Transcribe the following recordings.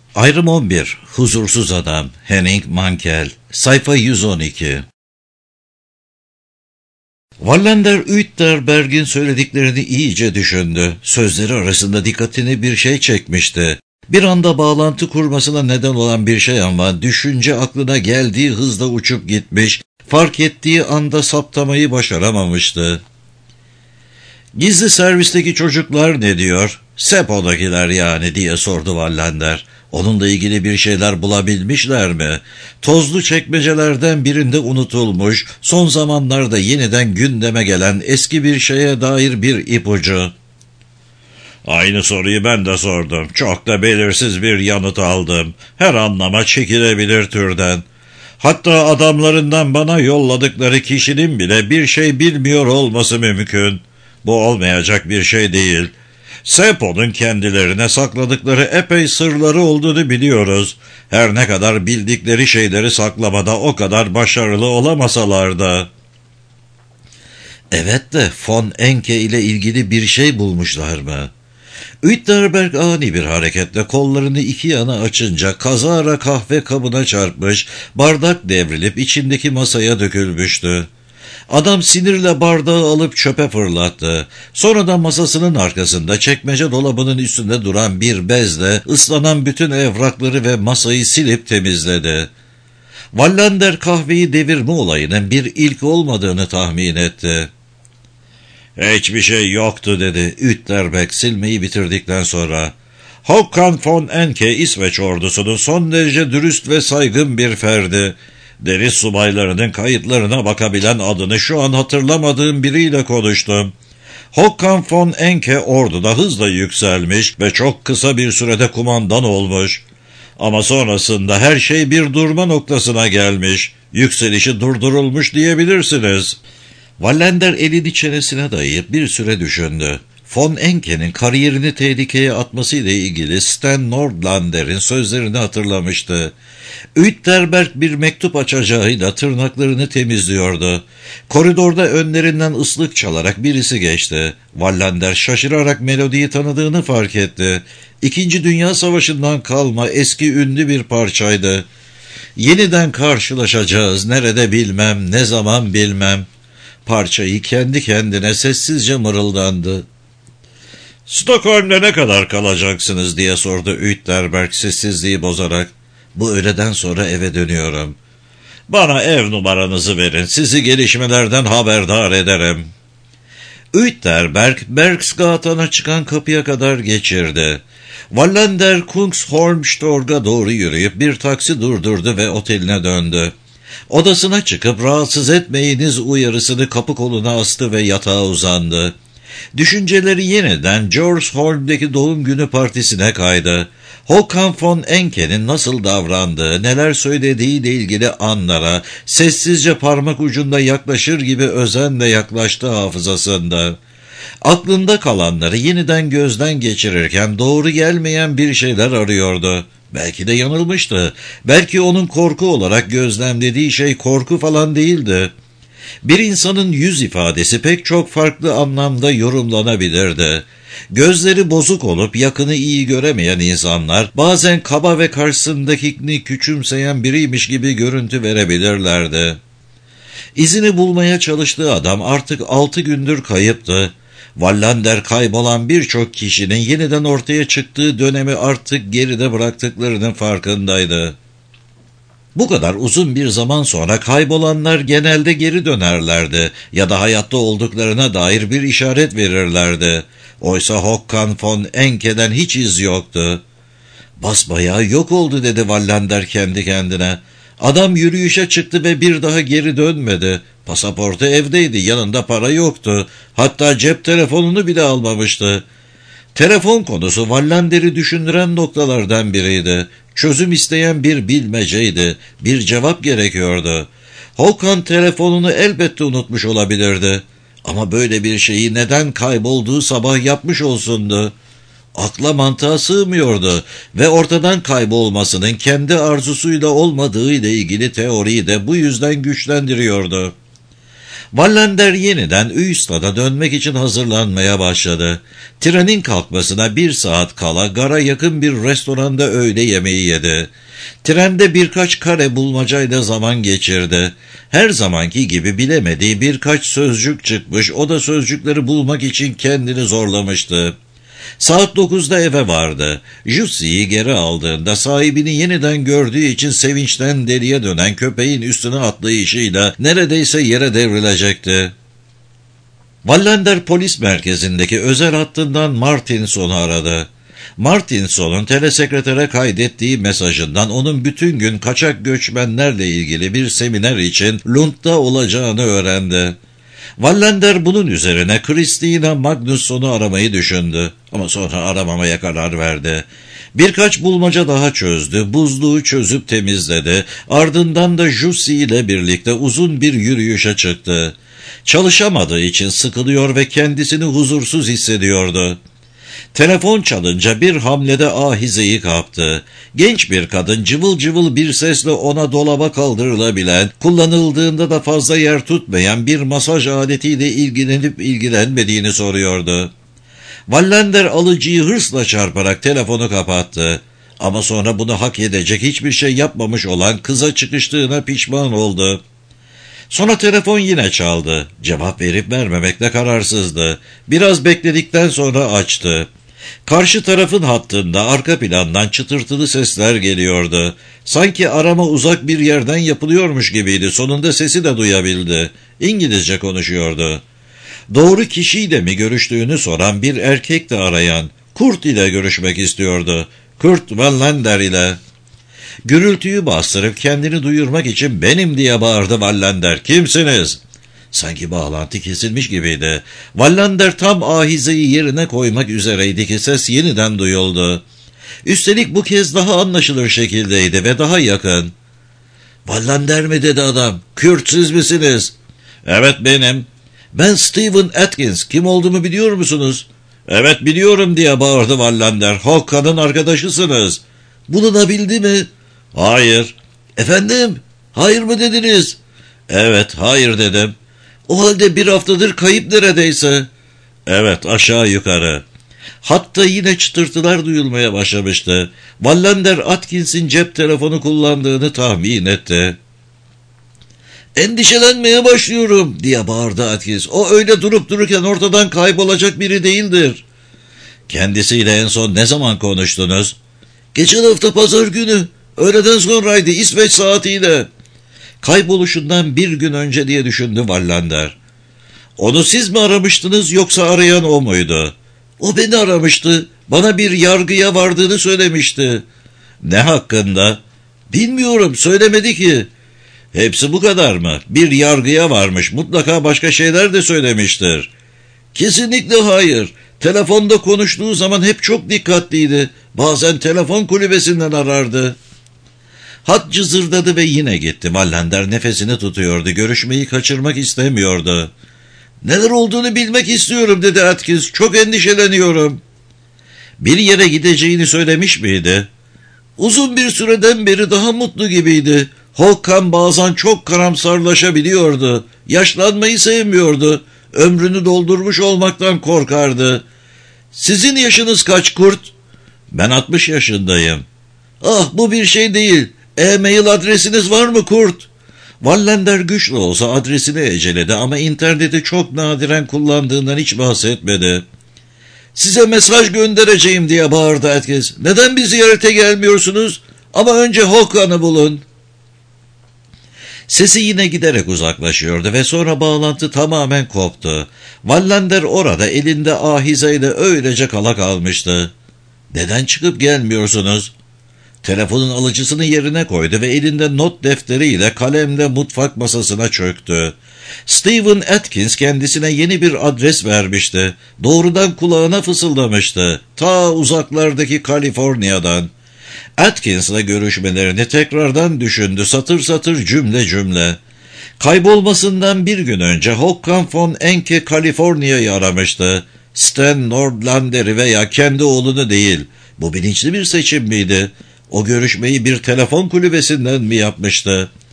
Ayrım 11. Huzursuz Adam. Henning Mankell. Sayfa 112. Wallander Uetterberg'in söylediklerini iyice düşündü. Sözleri arasında dikkatini bir şey çekmişti. Bir anda bağlantı kurmasına neden olan bir şey ama düşünce aklına geldiği hızla uçup gitmiş, fark ettiği anda saptamayı başaramamıştı. "Gizli servisteki çocuklar ne diyor? Sepo'dakiler yani," diye sordu Wallander. "Onunla ilgili bir şeyler bulabilmişler mi? Tozlu çekmecelerden birinde unutulmuş, son zamanlarda yeniden gündeme gelen eski bir şeye dair bir ipucu." "Aynı soruyu ben de sordum. Çok da belirsiz bir yanıt aldım. Her anlama çekilebilir türden. Hatta adamlarından bana yolladıkları kişinin bile bir şey bilmiyor olması mümkün. Bu olmayacak bir şey değil. Sepo'nun kendilerine sakladıkları epey sırları olduğunu biliyoruz. Her ne kadar bildikleri şeyleri saklamada o kadar başarılı olamasalar da." "Evet de Von Enke ile ilgili bir şey bulmuşlar mı?" Uetterberg ani bir hareketle kollarını iki yana açınca kazara kahve kabına çarpmış, bardak devrilip içindeki masaya dökülmüştü. Adam sinirle bardağı alıp çöpe fırlattı. Sonra da masasının arkasında çekmece dolabının üstünde duran bir bezle ıslanan bütün evrakları ve masayı silip temizledi. Wallander kahveyi devirme olayının bir ilk olmadığını tahmin etti. "Hiçbir şey yoktu," dedi Uetterberg silmeyi bitirdikten sonra. "Håkan von Enke İsveç ordusunun son derece dürüst ve saygın bir ferdi. Deniz subaylarının kayıtlarına bakabilen adını şu an hatırlamadığım biriyle konuştum. Håkan von Enke orduda hızla yükselmiş ve çok kısa bir sürede kumandan olmuş. Ama sonrasında her şey bir durma noktasına gelmiş. Yükselişi durdurulmuş diyebilirsiniz." Wallander elini çenesine dayayıp bir süre düşündü. Von Enke'nin kariyerini tehlikeye atmasıyla ilgili Sten Nordlander'in sözlerini hatırlamıştı. Uetterberg bir mektup açacağıyla tırnaklarını temizliyordu. Koridorda önlerinden ıslık çalarak birisi geçti. Wallander şaşırarak melodiyi tanıdığını fark etti. İkinci Dünya Savaşı'ndan kalma eski ünlü bir parçaydı. "Yeniden karşılaşacağız, nerede bilmem, ne zaman bilmem." Parçayı kendi kendine sessizce mırıldandı. "Stockholm'de ne kadar kalacaksınız?" diye sordu Uetterberg sessizliği bozarak. "Bu öğleden sonra eve dönüyorum." "Bana ev numaranızı verin, sizi gelişmelerden haberdar ederim." Uetterberg, Bergsgatan'a çıkan kapıya kadar geçirdi. Wallander Kungsholmstorg'a doğru yürüyüp bir taksi durdurdu ve oteline döndü. Odasına çıkıp "rahatsız etmeyiniz" uyarısını kapı koluna astı ve yatağa uzandı. Düşünceleri yeniden Djursholm'deki doğum günü partisine kaydı. Håkan von Enke'nin nasıl davrandığı, neler söylediğiyle ilgili anlara sessizce parmak ucunda yaklaşır gibi özenle yaklaştı hafızasında. Aklında kalanları yeniden gözden geçirirken doğru gelmeyen bir şeyler arıyordu. Belki de yanılmıştı. Belki onun korku olarak gözlemlediği şey korku falan değildi. Bir insanın yüz ifadesi pek çok farklı anlamda yorumlanabilirdi. Gözleri bozuk olup yakını iyi göremeyen insanlar bazen kaba ve karşısındakini küçümseyen biriymiş gibi görüntü verebilirlerdi. İzini bulmaya çalıştığı adam artık 6 gündür kayıptı. Wallander kaybolan birçok kişinin yeniden ortaya çıktığı dönemi artık geride bıraktıklarının farkındaydı. Bu kadar uzun bir zaman sonra kaybolanlar genelde geri dönerlerdi ya da hayatta olduklarına dair bir işaret verirlerdi. Oysa Håkan von Enke'den hiç iz yoktu. "Basbayağı yok oldu," dedi Wallander kendi kendine. Adam yürüyüşe çıktı ve bir daha geri dönmedi. Pasaportu evdeydi, yanında para yoktu. Hatta cep telefonunu bile almamıştı. Telefon konusu Wallander'i düşündüren noktalardan biriydi. Çözüm isteyen bir bilmeceydi. Bir cevap gerekiyordu. Håkan telefonunu elbette unutmuş olabilirdi. Ama böyle bir şeyi neden kaybolduğu sabah yapmış olsundu? Akla mantığa sığmıyordu ve ortadan kaybolmasının kendi arzusuyla olmadığı ile ilgili teoriyi de bu yüzden güçlendiriyordu. Wallander yeniden Ystad'a dönmek için hazırlanmaya başladı. Trenin kalkmasına 1 saat kala gara yakın bir restoranda öğle yemeği yedi. Trende birkaç kare bulmacayla zaman geçirdi. Her zamanki gibi bilemediği birkaç sözcük çıkmış, o da sözcükleri bulmak için kendini zorlamıştı. Saat 9'da eve vardı. Jussie'yi geri aldığında sahibini yeniden gördüğü için sevinçten deliye dönen köpeğin üstüne atlayışıyla neredeyse yere devrilecekti. Wallander polis merkezindeki özel hattından Martinson'u aradı. Martinson'un telesekretere kaydettiği mesajından onun bütün gün kaçak göçmenlerle ilgili bir seminer için Lund'da olacağını öğrendi. Wallander bunun üzerine Christina Magnusson'u aramayı düşündü ama sonra aramamaya karar verdi. Birkaç bulmaca daha çözdü, buzluğu çözüp temizledi, ardından da Jussi ile birlikte uzun bir yürüyüşe çıktı. Çalışamadığı için sıkılıyor ve kendisini huzursuz hissediyordu. Telefon çalınca bir hamlede ahizeyi kaptı. Genç bir kadın cıvıl cıvıl bir sesle ona dolaba kaldırılabilen, kullanıldığında da fazla yer tutmayan bir masaj aletiyle ilgilenip ilgilenmediğini soruyordu. Wallander alıcıyı hırsla çarparak telefonu kapattı. Ama sonra bunu hak edecek hiçbir şey yapmamış olan kıza çıkıştığına pişman oldu. Sonra telefon yine çaldı. Cevap verip vermemekle kararsızdı. Biraz bekledikten sonra açtı. Karşı tarafın hattında arka plandan çıtırtılı sesler geliyordu. Sanki arama uzak bir yerden yapılıyormuş gibiydi. Sonunda sesi de duyabildi. İngilizce konuşuyordu. Doğru kişiyle mi görüştüğünü soran bir erkek de arayan. Kurt ile görüşmek istiyordu. Kurt Wallander ile. Gürültüyü bastırıp kendini duyurmak için benim diye bağırdı Wallander. Kimsiniz? Sanki bağlantı kesilmiş gibiydi. Wallander tam ahizeyi yerine koymak üzereydi ki ses yeniden duyuldu. Üstelik bu kez daha anlaşılır şekildeydi ve daha yakın. Wallander mi dedi adam? Kürt siz misiniz? Evet benim. Ben Stephen Atkins. Kim olduğumu biliyor musunuz? Evet biliyorum diye bağırdı Wallander. Hokka'nın arkadaşısınız. Bulunabildi mi? Hayır. Efendim? Hayır mı dediniz? Evet, hayır dedim. O halde 1 haftadır kayıp neredeyse. Evet, aşağı yukarı. Hatta yine çıtırtılar duyulmaya başlamıştı. Wallander Atkins'in cep telefonu kullandığını tahmin etti. Endişelenmeye başlıyorum diye bağırdı Atkins. O öyle durup dururken ortadan kaybolacak biri değildir. Kendisiyle en son ne zaman konuştunuz? Geçen hafta pazar günü. Öğleden sonraydı, İsveç saatiyle. Kayboluşundan 1 gün önce diye düşündü Wallander. Onu siz mi aramıştınız yoksa arayan o muydu? O beni aramıştı. Bana bir yargıya vardığını söylemişti. Ne hakkında? Bilmiyorum, söylemedi ki. Hepsi bu kadar mı? Bir yargıya varmış. Mutlaka başka şeyler de söylemiştir. Kesinlikle hayır. Telefonda konuştuğu zaman hep çok dikkatliydi. Bazen telefon kulübesinden arardı. Hat cızırdadı ve yine gitti. Wallander nefesini tutuyordu. Görüşmeyi kaçırmak istemiyordu. Neler olduğunu bilmek istiyorum dedi Atkins. Çok endişeleniyorum. Bir yere gideceğini söylemiş miydi? Uzun bir süreden beri daha mutlu gibiydi. Håkan bazen çok karamsarlaşabiliyordu. Yaşlanmayı sevmiyordu. Ömrünü doldurmuş olmaktan korkardı. Sizin yaşınız kaç Kurt? Ben 60 yaşındayım. Ah bu bir şey değil. E-mail adresiniz var mı Kurt? Wallander güçlü olsa adresini eceledi ama interneti çok nadiren kullandığından hiç bahsetmedi. Size mesaj göndereceğim diye bağırdı Atkins. Neden bir ziyarete gelmiyorsunuz? Ama önce Håkan'ı bulun. Sesi yine giderek uzaklaşıyordu ve sonra bağlantı tamamen koptu. Wallander orada elinde ahizeyle öylece kala kalmıştı. Neden çıkıp gelmiyorsunuz? Telefonun alıcısını yerine koydu ve elinde not defteriyle kalemle mutfak masasına çöktü. Stephen Atkins kendisine yeni bir adres vermişti. Doğrudan kulağına fısıldamıştı. Ta uzaklardaki Kaliforniya'dan. Atkins'la görüşmelerini tekrardan düşündü, satır satır, cümle cümle. Kaybolmasından 1 gün önce Håkan von Enke Kaliforniya'yı aramıştı. Stan Nordlander'i veya kendi oğlunu değil. Bu bilinçli bir seçim miydi? O görüşmeyi bir telefon kulübesinden mi yapmıştı?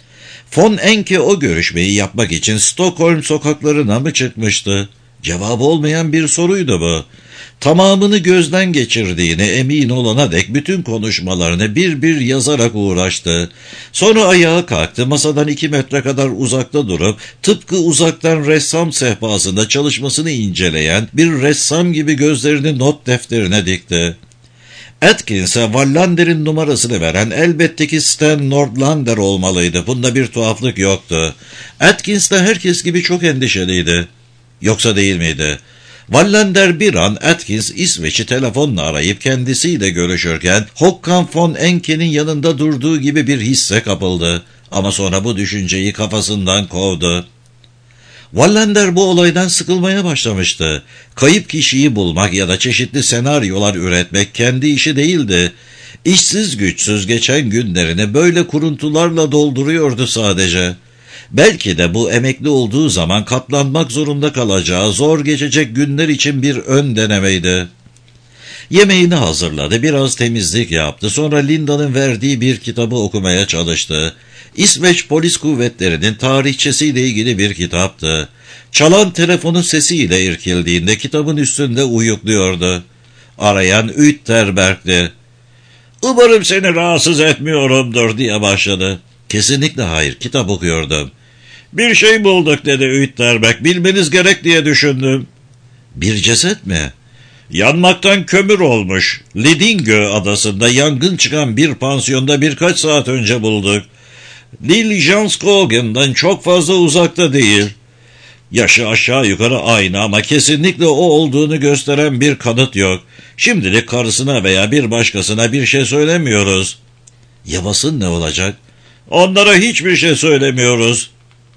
Von Enke o görüşmeyi yapmak için Stockholm sokaklarına mı çıkmıştı? Cevabı olmayan bir soruydu bu. Tamamını gözden geçirdiğine emin olana dek bütün konuşmalarını bir bir yazarak uğraştı. Sonra ayağa kalktı, masadan 2 metre kadar uzakta durup tıpkı uzaktan ressam sehpasında çalışmasını inceleyen bir ressam gibi gözlerini not defterine dikti. Atkins'e Wallander'in numarasını veren elbette ki Stan Nordlander olmalıydı. Bunda bir tuhaflık yoktu. Atkins de herkes gibi çok endişeliydi. Yoksa değil miydi? Wallander bir an Atkins İsveç'i telefonla arayıp kendisiyle görüşürken Håkan von Enke'nin yanında durduğu gibi bir hisse kapıldı. Ama sonra bu düşünceyi kafasından kovdu. Wallander bu olaydan sıkılmaya başlamıştı. Kayıp kişiyi bulmak ya da çeşitli senaryolar üretmek kendi işi değildi. İşsiz güçsüz geçen günlerini böyle kuruntularla dolduruyordu sadece. Belki de bu emekli olduğu zaman katlanmak zorunda kalacağı zor geçecek günler için bir ön denemeydi. Yemeğini hazırladı, biraz temizlik yaptı, sonra Linda'nın verdiği bir kitabı okumaya çalıştı. İsveç Polis Kuvvetleri'nin tarihçesiyle ilgili bir kitaptı. Çalan telefonun sesiyle irkildiğinde kitabın üstünde uyukluyordu. Arayan Üterberg'di. "Umarım seni rahatsız etmiyorumdur," diye başladı. "Kesinlikle hayır, kitap okuyordum." "Bir şey bulduk," dedi Üterberg. "Bilmeniz gerek diye düşündüm." "Bir ceset mi?" "Yanmaktan kömür olmuş. Lidingö adasında yangın çıkan bir pansiyonda birkaç saat önce bulduk. Liljanskogen'dan çok fazla uzakta değil. Yaşı aşağı yukarı aynı ama kesinlikle o olduğunu gösteren bir kanıt yok. Şimdilik karısına veya bir başkasına bir şey söylemiyoruz." "Ya basın ne olacak?" "Onlara hiçbir şey söylemiyoruz."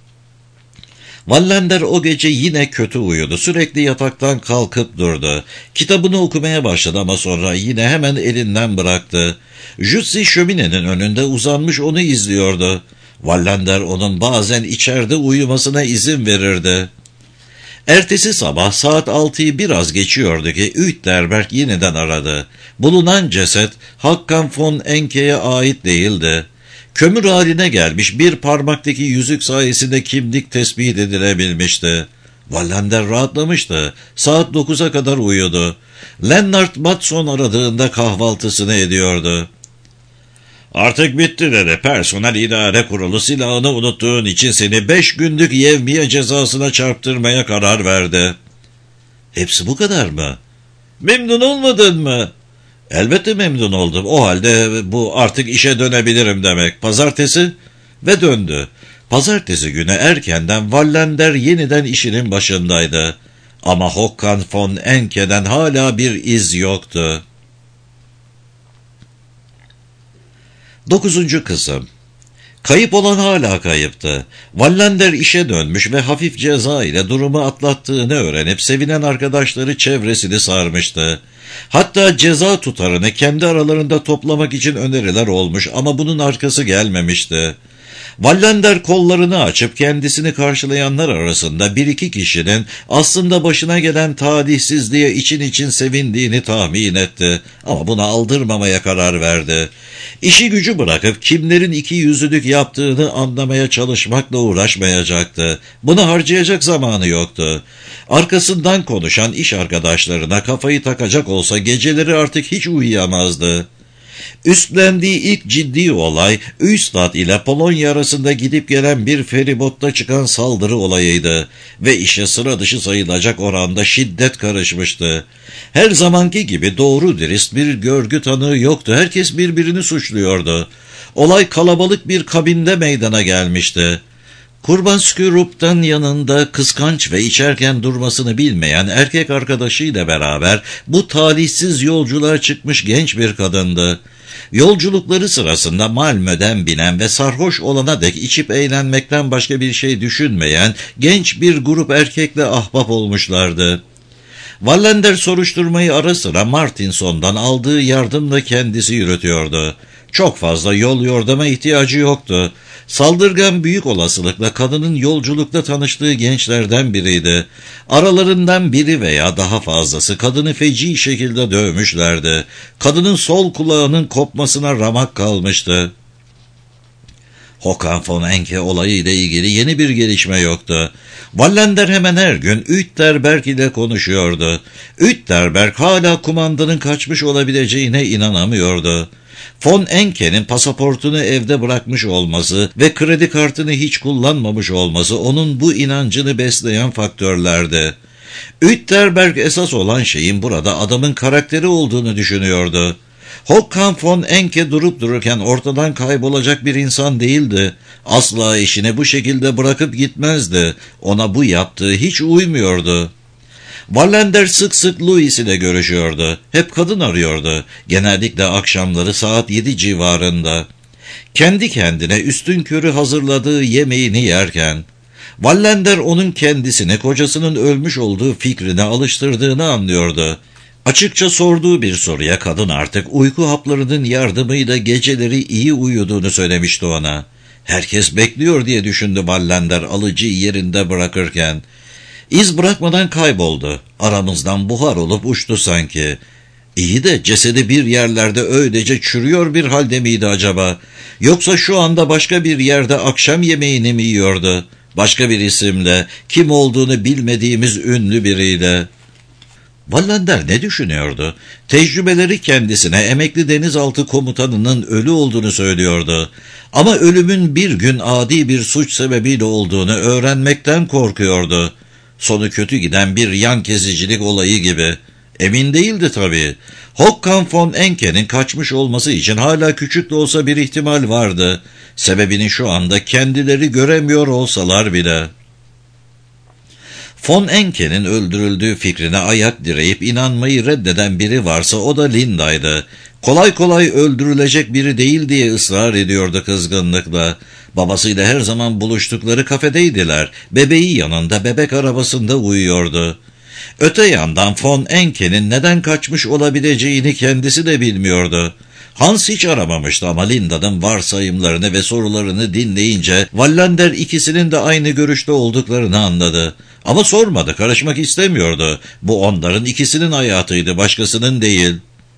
Wallander o gece yine kötü uyudu. Sürekli yataktan kalkıp durdu. Kitabını okumaya başladı ama sonra yine hemen elinden bıraktı. Jutsi şöminenin önünde uzanmış onu izliyordu. Wallander onun bazen içeride uyumasına izin verirdi. Ertesi sabah saat 6'yı biraz geçiyordu ki Üterberg yeniden aradı. Bulunan ceset Håkan von Enke'ye ait değildi. Kömür haline gelmiş bir parmaktaki yüzük sayesinde kimlik tespit edilebilmişti. Wallander rahatlamıştı. Saat 9'a kadar uyudu. Lennart Mattsson aradığında kahvaltısını ediyordu. "Artık bitti," dedi. "Personel İdare Kurulu silahını unuttuğun için seni 5 günlük yevmiye cezasına çarptırmaya karar verdi." "Hepsi bu kadar mı?" "Memnun olmadın mı?" "Elbette memnun oldum. O halde bu artık işe dönebilirim demek. Pazartesi?" Ve döndü. Pazartesi günü erkenden Wallander yeniden işinin başındaydı. Ama Håkan von Enke'den hala bir iz yoktu. 9. Kısım. Kayıp olan hala kayıptı. Wallander işe dönmüş ve hafif ceza ile durumu atlattığını öğrenip sevinen arkadaşları çevresini sarmıştı. Hatta ceza tutarını kendi aralarında toplamak için öneriler olmuş ama bunun arkası gelmemişti. Wallander kollarını açıp kendisini karşılayanlar arasında bir iki kişinin aslında başına gelen talihsizliğe için için sevindiğini tahmin etti. Ama buna aldırmamaya karar verdi. İşi gücü bırakıp kimlerin iki yüzlülük yaptığını anlamaya çalışmakla uğraşmayacaktı. Buna harcayacak zamanı yoktu. Arkasından konuşan iş arkadaşlarına kafayı takacak olsa geceleri artık hiç uyuyamazdı. Üstlendiği ilk ciddi olay, Ystad ile Polonya arasında gidip gelen bir feribotta çıkan saldırı olayıydı ve işe sıra dışı sayılacak oranda şiddet karışmıştı. Her zamanki gibi doğru dürüst bir görgü tanığı yoktu, herkes birbirini suçluyordu. Olay kalabalık bir kabinde meydana gelmişti. Kurbanskürup'tan yanında kıskanç ve içerken durmasını bilmeyen erkek arkadaşıyla beraber bu talihsiz yolculuğa çıkmış genç bir kadındı. Yolculukları sırasında Malmö'den binen ve sarhoş olana dek içip eğlenmekten başka bir şey düşünmeyen genç bir grup erkekle ahbap olmuşlardı. Wallander soruşturmayı ara sıra Martinson'dan aldığı yardımla kendisi yürütüyordu. Çok fazla yol yordama ihtiyacı yoktu. Saldırgan büyük olasılıkla kadının yolculukta tanıştığı gençlerden biriydi. Aralarından biri veya daha fazlası kadını feci şekilde dövmüşlerdi. Kadının sol kulağının kopmasına ramak kalmıştı. Håkan von Enke olayı ile ilgili yeni bir gelişme yoktu. Wallander hemen her gün Uetterberg ile konuşuyordu. Uetterberg hala kumandanın kaçmış olabileceğine inanamıyordu. Von Enke'nin pasaportunu evde bırakmış olması ve kredi kartını hiç kullanmamış olması onun bu inancını besleyen faktörlerdi. Uetterberg esas olan şeyin burada adamın karakteri olduğunu düşünüyordu. Håkan von Enke durup dururken ortadan kaybolacak bir insan değildi. Asla işini bu şekilde bırakıp gitmezdi. Ona bu yaptığı hiç uymuyordu. Wallander sık sık Louis ile görüşüyordu. Hep kadın arıyordu. Genellikle akşamları saat 7 civarında. Kendi kendine üstünkörü hazırladığı yemeğini yerken, Wallander onun kendisine kocasının ölmüş olduğu fikrine alıştırdığını anlıyordu. Açıkça sorduğu bir soruya kadın artık uyku haplarının yardımıyla geceleri iyi uyuduğunu söylemişti ona. Herkes bekliyor diye düşündü Wallander alıcıyı yerinde bırakırken. İz bırakmadan kayboldu. Aramızdan buhar olup uçtu sanki. İyi de cesedi bir yerlerde öylece çürüyor bir halde miydi acaba? Yoksa şu anda başka bir yerde akşam yemeğini mi yiyordu? Başka bir isimle, kim olduğunu bilmediğimiz ünlü biriyle. Wallander ne düşünüyordu? Tecrübeleri kendisine emekli denizaltı komutanının ölü olduğunu söylüyordu. Ama ölümün bir gün adi bir suç sebebiyle olduğunu öğrenmekten korkuyordu. Sonu kötü giden bir yan kesicilik olayı gibi. Emin değildi tabii. Håkan von Enke'nin kaçmış olması için hala küçük de olsa bir ihtimal vardı. Sebebini şu anda kendileri göremiyor olsalar bile. Von Enke'nin öldürüldüğü fikrine ayak direyip inanmayı reddeden biri varsa o da Linda'ydı. Kolay kolay öldürülecek biri değil diye ısrar ediyordu kızgınlıkla. Babasıyla her zaman buluştukları kafedeydiler. Bebeği yanında bebek arabasında uyuyordu. Öte yandan von Enke'nin neden kaçmış olabileceğini kendisi de bilmiyordu. Hans hiç aramamıştı ama Linda'nın varsayımlarını ve sorularını dinleyince Wallander ikisinin de aynı görüşte olduklarını anladı. Ama sormadı, karışmak istemiyordu. Bu onların ikisinin hayatıydı, başkasının değil.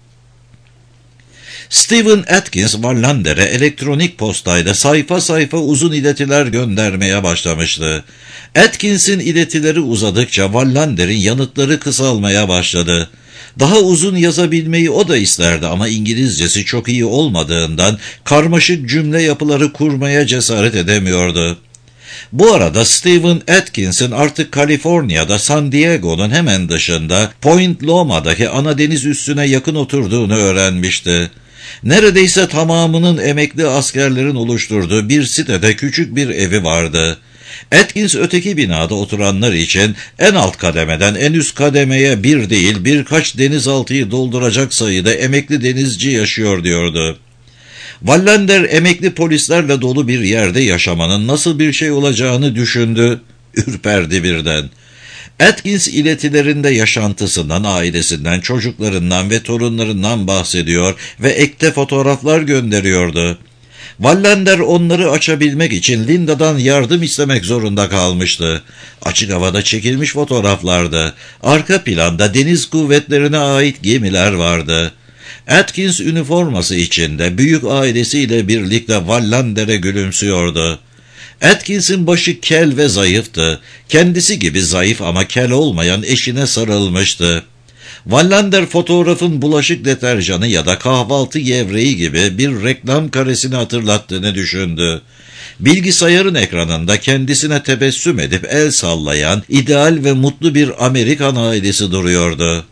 Stephen Atkins Wallander'e elektronik postayla sayfa sayfa uzun iletiler göndermeye başlamıştı. Atkins'in iletileri uzadıkça Wallander'in yanıtları kısalmaya başladı. Daha uzun yazabilmeyi o da isterdi ama İngilizcesi çok iyi olmadığından karmaşık cümle yapıları kurmaya cesaret edemiyordu. Bu arada Stephen Atkins'in artık Kaliforniya'da San Diego'nun hemen dışında Point Loma'daki ana deniz üssüne yakın oturduğunu öğrenmişti. Neredeyse tamamının emekli askerlerin oluşturduğu bir sitede küçük bir evi vardı. Atkins öteki binada oturanlar için en alt kademeden en üst kademeye bir değil birkaç denizaltıyı dolduracak sayıda emekli denizci yaşıyor diyordu. Wallander emekli polislerle dolu bir yerde yaşamanın nasıl bir şey olacağını düşündü, ürperdi birden. Atkins iletilerinde yaşantısından, ailesinden, çocuklarından ve torunlarından bahsediyor ve ekte fotoğraflar gönderiyordu. Wallander onları açabilmek için Linda'dan yardım istemek zorunda kalmıştı. Açık havada çekilmiş fotoğraflardı. Arka planda deniz kuvvetlerine ait gemiler vardı. Atkins üniforması içinde büyük ailesiyle birlikte Wallander'e gülümsüyordu. Atkins'in başı kel ve zayıftı. Kendisi gibi zayıf ama kel olmayan eşine sarılmıştı. Wallander fotoğrafın bulaşık deterjanı ya da kahvaltı gevreği gibi bir reklam karesini hatırlattığını düşündü. Bilgisayarın ekranında kendisine tebessüm edip el sallayan ideal ve mutlu bir Amerikan ailesi duruyordu.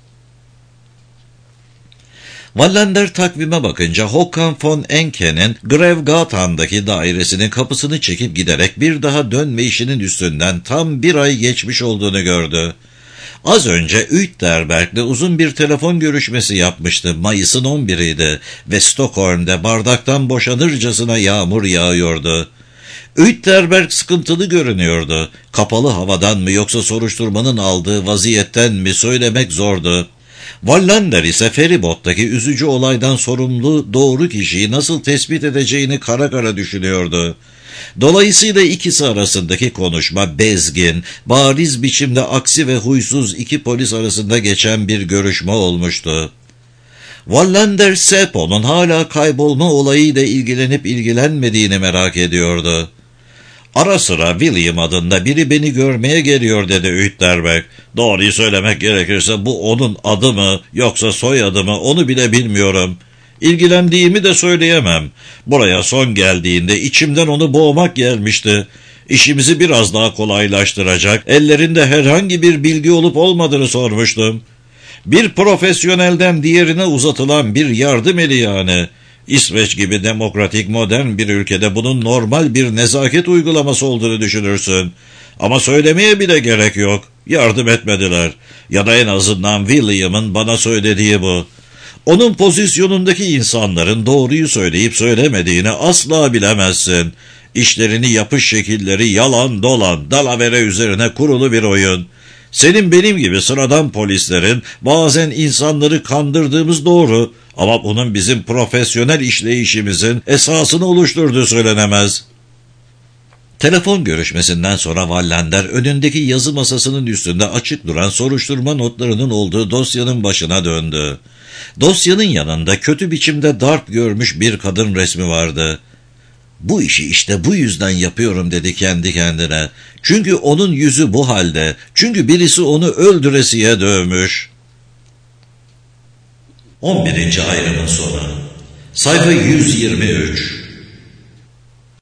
Wallander takvime bakınca Håkan von Enke'nin Grevgatan'daki dairesinin kapısını çekip giderek bir daha dönme işinin üstünden tam bir ay geçmiş olduğunu gördü. Az önce Uetterberg'le uzun bir telefon görüşmesi yapmıştı. Mayıs'ın 11'iydi ve Stockholm'de bardaktan boşanırcasına yağmur yağıyordu. Uetterberg sıkıntılı görünüyordu. Kapalı havadan mı yoksa soruşturmanın aldığı vaziyetten mi söylemek zordu. Wallander ise feribottaki üzücü olaydan sorumlu doğru kişiyi nasıl tespit edeceğini kara kara düşünüyordu. Dolayısıyla ikisi arasındaki konuşma bezgin, bariz biçimde aksi ve huysuz iki polis arasında geçen bir görüşme olmuştu. Wallander Seppo'nun hala kaybolma olayıyla ilgilenip ilgilenmediğini merak ediyordu. Ara sıra William adında biri beni görmeye geliyor dedi Üytterberg. Doğruyu söylemek gerekirse bu onun adı mı yoksa soyadı mı onu bile bilmiyorum. İlgilendiğimi de söyleyemem. Buraya son geldiğinde içimden onu boğmak gelmişti. İşimizi biraz daha kolaylaştıracak, ellerinde herhangi bir bilgi olup olmadığını sormuştum. Bir profesyonelden diğerine uzatılan bir yardım eli yani. İsveç gibi demokratik modern bir ülkede bunun normal bir nezaket uygulaması olduğunu düşünürsün. Ama söylemeye bile gerek yok. Yardım etmediler. Ya da en azından William'ın bana söylediği bu. Onun pozisyonundaki insanların doğruyu söyleyip söylemediğini asla bilemezsin. İşlerini yapış şekilleri yalan dolan, dalavere üzerine kurulu bir oyun. Senin benim gibi sıradan polislerin bazen insanları kandırdığımız doğru ama bunun bizim profesyonel işleyişimizin esasını oluşturduğu söylenemez. Telefon görüşmesinden sonra Wallander önündeki yazı masasının üstünde açık duran soruşturma notlarının olduğu dosyanın başına döndü. Dosyanın yanında kötü biçimde darp görmüş bir kadın resmi vardı. Bu işi işte bu yüzden yapıyorum dedi kendi kendine. Çünkü onun yüzü bu halde. Çünkü birisi onu öldüresiye dövmüş. 11. ayrımın sonu. Sayfa 123.